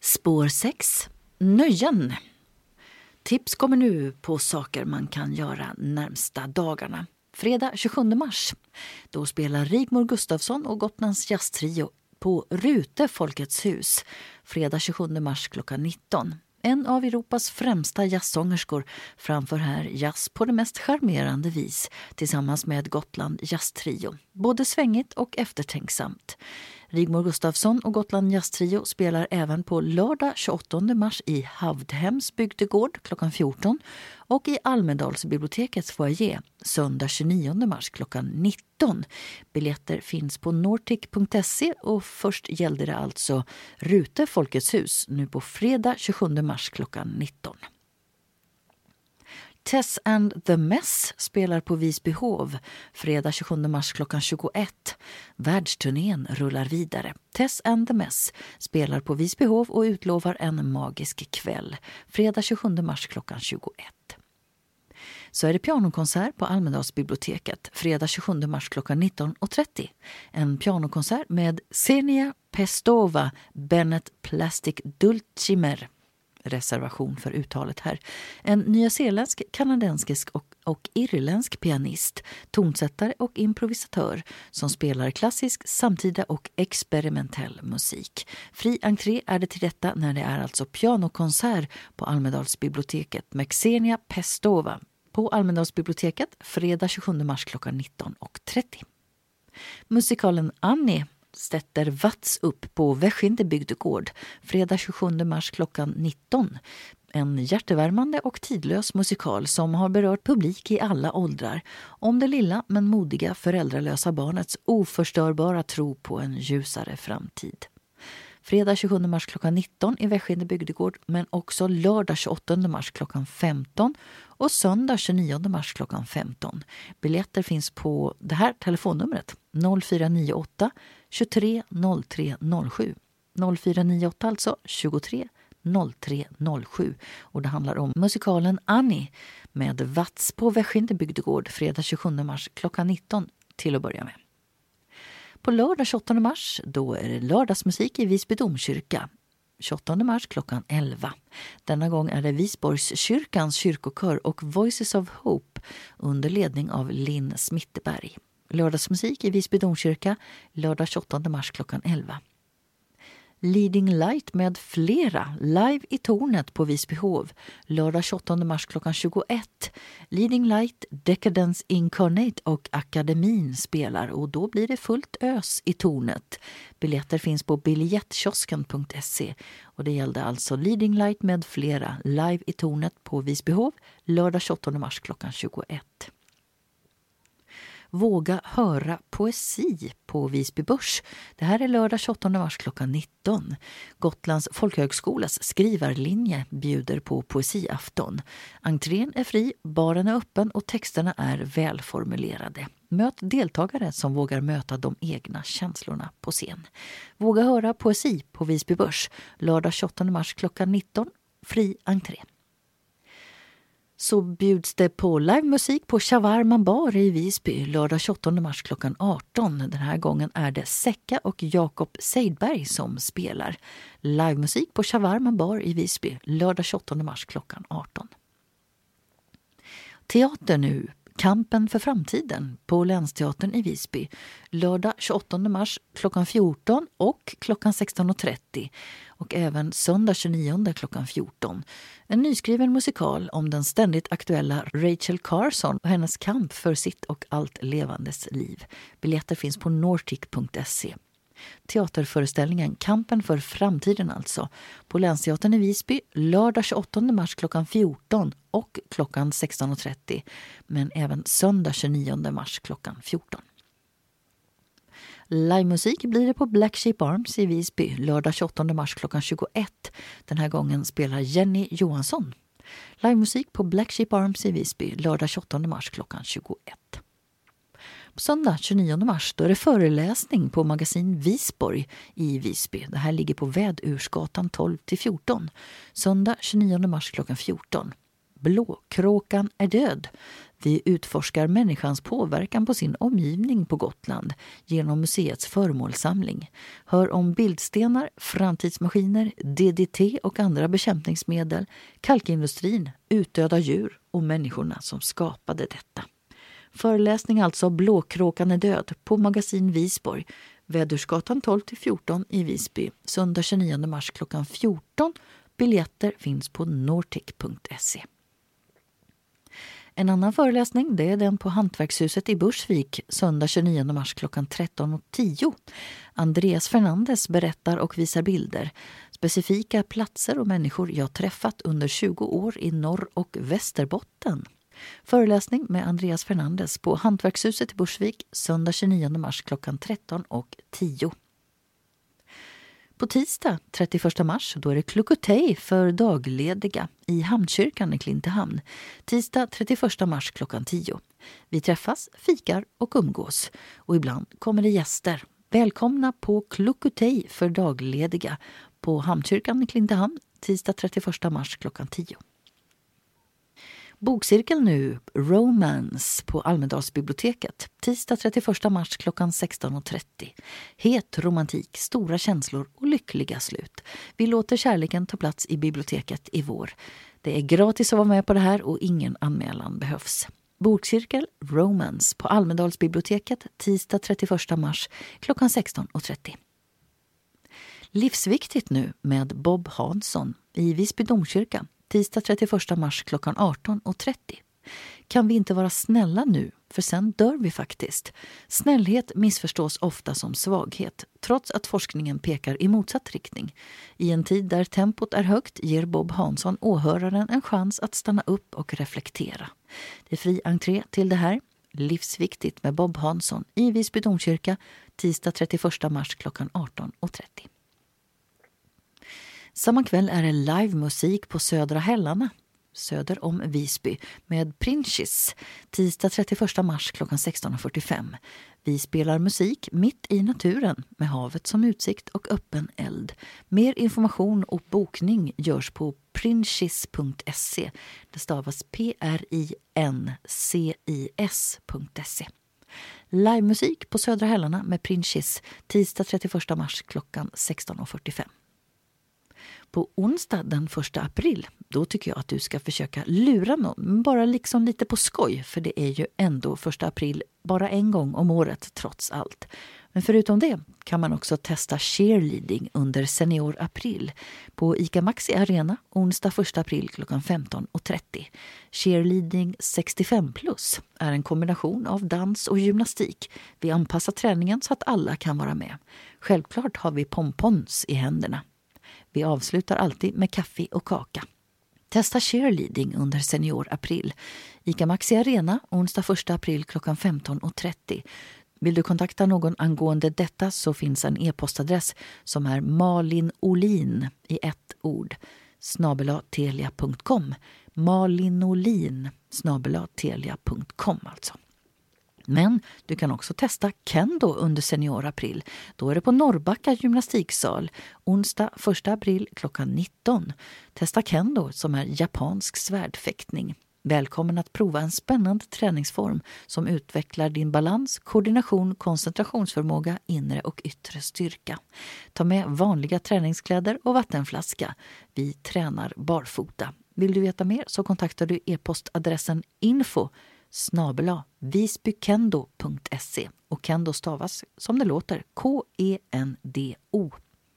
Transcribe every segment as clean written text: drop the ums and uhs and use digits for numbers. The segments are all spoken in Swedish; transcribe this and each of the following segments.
Spår 6. Nöjen. Tips kommer nu på saker man kan göra närmsta dagarna. Fredag 27 mars. Då spelar Rigmor Gustafsson och Gotlands jazztrio på Rute Folkets hus. Fredag 27 mars klockan 19. En av Europas främsta jazzsångerskor framför här jazz på det mest charmerande vis tillsammans med Gotland jazztrio. Både svängigt och eftertänksamt. Rigmor Gustafsson och Gotland jazztrio spelar även på lördag 28 mars i Havdhems bygdegård klockan 14 och i Almedalsbibliotekets foyer söndag 29 mars klockan 19. Biljetter finns på nortic.se och först gällde det alltså Rute Folkets hus nu på fredag 27 mars klockan 19. Tess and the Mess spelar på Visbyhov fredag 27 mars klockan 21. Världsturnén rullar vidare. Tess and the Mess spelar på Visbyhov och utlovar en magisk kväll. Fredag 27 mars klockan 21. Så är det pianokonsert på Almedalsbiblioteket fredag 27 mars klockan 19.30. En pianokonsert med Xenia Pestova Bennett Plastic Dulcimer. Reservation för uttalet här. En nyzeeländsk, kanadensisk och irländsk pianist, tonsättare och improvisatör som spelar klassisk, samtida och experimentell musik. Fri entré är det till detta när det är alltså pianokonsert på Almedalsbiblioteket med Xenia Pestova på Almedalsbiblioteket fredag 27 mars klockan 19.30. Musikalen Annie sätter Vats upp på Väskinde bygdegård fredag 27 mars klockan 19. En hjärtevärmande och tidlös musikal som har berört publik i alla åldrar om det lilla men modiga föräldralösa barnets oförstörbara tro på en ljusare framtid. Fredag 27 mars klockan 19 i Väskinde bygdegård men också lördag 28 mars klockan 15 och söndag 29 mars klockan 15. Biljetter finns på det här telefonnumret 0498 23 03 07. 0498 alltså 23 03 07 och det handlar om musikalen Annie med Vats på Väskinde bygdegård fredag 27 mars klockan 19 till att börja med. På lördag 28 mars då är det lördagsmusik i Visby domkyrka. 28 mars klockan 11. Denna gång är det Visborgskyrkans kyrkokör och Voices of Hope under ledning av Linn Smitteberg. Lördagsmusik i Visby domkyrka lördag 28 mars klockan 11. Leading Light med flera live i tornet på Visbyhov lördag 28 mars klockan 21. Leading Light, Decadence Incarnate och Akademin spelar och då blir det fullt ös i tornet. Biljetter finns på biljettkiosken.se och det gällde alltså Leading Light med flera live i tornet på Visbyhov lördag 28 mars klockan 21. Våga höra poesi på Visby Börs. Det här är lördag 28 mars klockan 19. Gotlands folkhögskolas skrivarlinje bjuder på poesiafton. Entrén är fri, baren är öppen och texterna är välformulerade. Möt deltagare som vågar möta de egna känslorna på scen. Våga höra poesi på Visby Börs. Lördag 28 mars klockan 19. Fri entré. Så bjuds det på livemusik på Shawarma bar i Visby lördag 28 mars klockan 18. Den här gången är det Säcka och Jakob Seidberg som spelar. Livemusik på Shawarma bar i Visby lördag 28 mars klockan 18. Teater nu. Kampen för framtiden på Länsteatern i Visby lördag 28 mars klockan 14 och klockan 16.30 och även söndag 29 klockan 14. En nyskriven musikal om den ständigt aktuella Rachel Carson och hennes kamp för sitt och allt levandes liv. Biljetter finns på nortic.se. Teaterföreställningen Kampen för framtiden alltså på Länsteatern i Visby lördag 28 mars klockan 14 och klockan 16.30 men även söndag 29 mars klockan 14. Livemusik blir det på Black Sheep Arms i Visby lördag 28 mars klockan 21. Den här gången spelar Jenny Johansson. Livemusik på Black Sheep Arms i Visby lördag 28 mars klockan 21. På söndag 29 mars då är det föreläsning på magasin Visborg i Visby. Det här ligger på Vädursgatan 12-14. Söndag 29 mars klockan 14. Blåkråkan är död. Vi utforskar människans påverkan på sin omgivning på Gotland genom museets föremålssamling. Hör om bildstenar, framtidsmaskiner, DDT och andra bekämpningsmedel, kalkindustrin, utdöda djur och människorna som skapade detta. Föreläsning alltså Blåkråkan är död på Magasin Visborg, Vädersgatan 12-14 i Visby, söndag 29 mars klockan 14. Biljetter finns på nortic.se. En annan föreläsning det är den på Hantverkshuset i Bursvik söndag 29 mars klockan 13.10. Andreas Fernandes berättar och visar bilder. Specifika platser och människor jag träffat under 20 år i Norr- och Västerbotten. Föreläsning med Andreas Fernandes på Hantverkshuset i Bursvik söndag 29 mars klockan 13.10. På tisdag 31 mars då är det Kluckutej för daglediga i Hamnkyrkan i Klintehamn. Tisdag 31 mars klockan 10. Vi träffas, fikar och umgås. Och ibland kommer det gäster. Välkomna på Kluckutej för daglediga på Hamnkyrkan i Klintehamn. Tisdag 31 mars klockan 10. Bokcirkel nu, Romance på Almedalsbiblioteket. Tisdag 31 mars klockan 16.30. Het romantik, stora känslor och lyckliga slut. Vi låter kärleken ta plats i biblioteket i vår. Det är gratis att vara med på det här och ingen anmälan behövs. Bokcirkel, Romance på Almedalsbiblioteket. Tisdag 31 mars klockan 16.30. Livsviktigt nu med Bob Hansson i Visby domkyrka. Tisdag 31 mars klockan 18.30. Kan vi inte vara snälla nu, för sen dör vi faktiskt. Snällhet missförstås ofta som svaghet, trots att forskningen pekar i motsatt riktning. I en tid där tempot är högt ger Bob Hansson åhöraren en chans att stanna upp och reflektera. Det är fri entré till det här. Livsviktigt med Bob Hansson i Visby domkyrka. Tisdag 31 mars klockan 18.30. Samma kväll är det livemusik på Södra Hällarna, söder om Visby, med Princhis. Tisdag 31 mars klockan 16.45. Vi spelar musik mitt i naturen med havet som utsikt och öppen eld. Mer information och bokning görs på princhis.se. Det stavas princis.se. Livemusik på Södra Hällarna med Princhis. Tisdag 31 mars klockan 16.45. På onsdag den 1 april, då tycker jag att du ska försöka lura någon, bara liksom lite på skoj, för det är ju ändå 1 april bara en gång om året trots allt. Men förutom det kan man också testa cheerleading under Senior April på ICA Maxi Arena onsdag 1 april klockan 15.30. Cheerleading 65+ är en kombination av dans och gymnastik. Vi anpassar träningen så att alla kan vara med. Självklart har vi pompons i händerna. Vi avslutar alltid med kaffe och kaka. Testa cheerleading under Senior April. ICA Maxi Arena onsdag 1 april klockan 15.30. Vill du kontakta någon angående detta så finns en e-postadress som är malinolin i ett ord @telia.com. malinolin @telia.com alltså. Men du kan också testa kendo under Senior April. Då är det på Norrbacka gymnastiksal onsdag 1 april klockan 19. Testa kendo som är japansk svärdfäktning. Välkommen att prova en spännande träningsform som utvecklar din balans, koordination, koncentrationsförmåga, inre och yttre styrka. Ta med vanliga träningskläder och vattenflaska. Vi tränar barfota. Vill du veta mer så kontaktar du e-postadressen info@visbykendo.se och kendo stavas som det låter KENDO.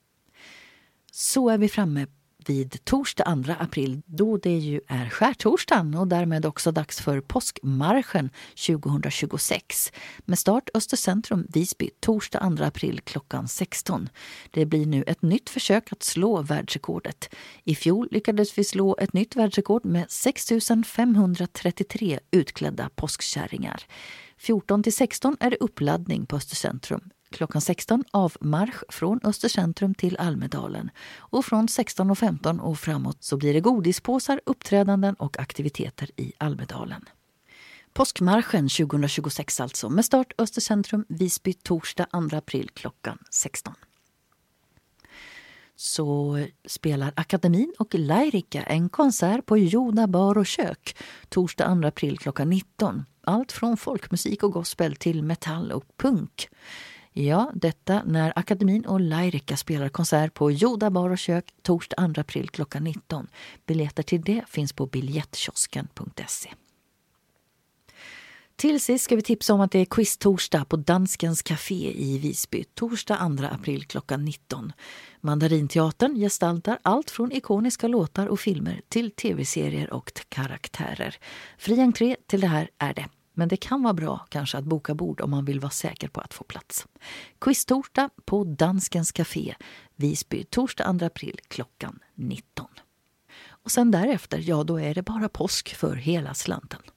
Så är vi framme vid torsdag 2 april då det ju är skärtorsdagen och därmed också dags för påskmarschen 2026 med start Östercentrum Visby torsdag 2 april klockan 16. Det blir nu ett nytt försök att slå världsrekordet. I fjol lyckades vi slå ett nytt världsrekord med 6 533 utklädda påskkärringar. 14-16 är det uppladdning på Östercentrum. Klockan 16 avmarsch från Östercentrum till Almedalen och från 16.15 och framåt så blir det godispåsar, uppträdanden och aktiviteter i Almedalen. Påskmarschen 2026 alltså med start Östercentrum Visby torsdag 2 april klockan 16. så spelar Akademin och Lairika en konsert på Joda bar och kök torsdag 2 april klockan 19. Allt från folkmusik och gospel till metall och punk. Ja, detta när Akademin och Lairika spelar konsert på Joda bar och kök torsdag 2 april klockan 19. Biljetter till det finns på biljettkiosken.se. Till sist ska vi tipsa om att det är quiz-torsdag på Danskens Café i Visby, torsdag 2 april klockan 19. Mandarinteatern gestaltar allt från ikoniska låtar och filmer till tv-serier och karaktärer. Fri entré till det här är det, men det kan vara bra kanske att boka bord om man vill vara säker på att få plats. Quiz-torsdag på Danskens Café, Visby, torsdag 2 april klockan 19. Och sen därefter, ja då är det bara påsk för hela slanten.